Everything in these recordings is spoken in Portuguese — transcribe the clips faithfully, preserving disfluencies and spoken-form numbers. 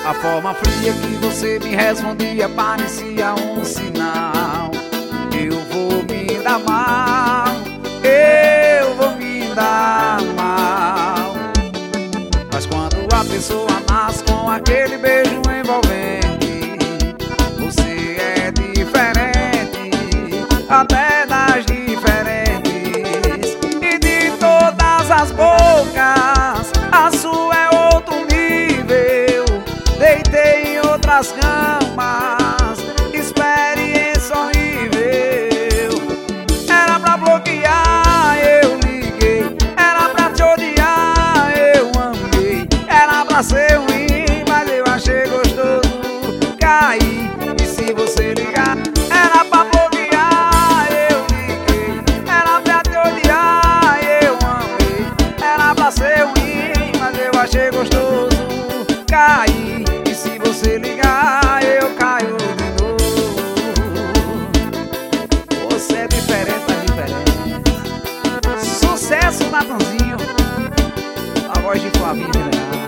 A forma fria que você me respondia parecia um sinal. Eu vou me dar mal, eu vou me dar mal. Mas quando a pessoa nasce com aquele beijo envolvente, você é diferente, até das diferentes. E de todas as bocas, a sua é outro nível. Deitei em outras camas, experiência horrível. Era pra bloquear, eu liguei. Era pra te odiar, eu amei. Era pra ser ruim, mas eu achei gostoso. Caí, e se você ligar? Era pra bloquear, eu liguei. Era pra te odiar, eu amei. Era pra ser ruim, mas eu achei gostoso. Caí, e se você ligar, eu caio de novo. Você é diferente, tá diferente. Sucesso, Natanzinho. A voz de Flavinho General.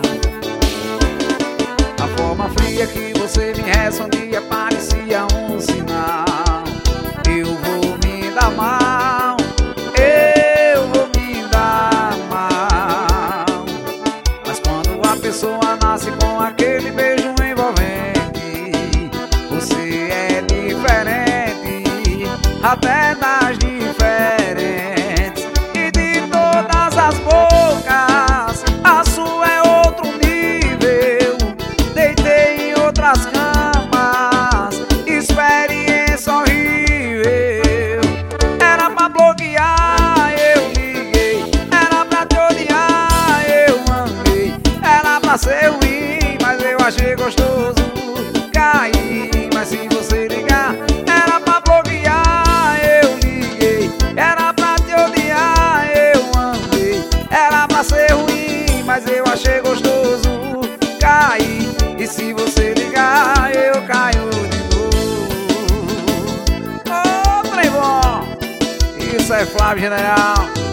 A forma fria que você me respondia parecia um sinal. Eu vou me dar mal, eu vou me dar mal. Mas quando a pessoa nasce com aquele beijo envolvente, você é diferente, até das diferentes. E de todas as bocas, a sua é outro nível. Deitei em outras camas, experiência horrível. Era pra bloquear, eu liguei. Era pra te odiar, eu amei. Era pra ser ruim, mas eu achei gostoso. Caí, mas se você ligar, era pra bloquear, eu liguei. Era pra te odiar, eu amei. Era pra ser ruim, mas eu achei gostoso. Caí, e se você ligar, eu caio de novo. Ô, trem bom! Isso é Flávio General.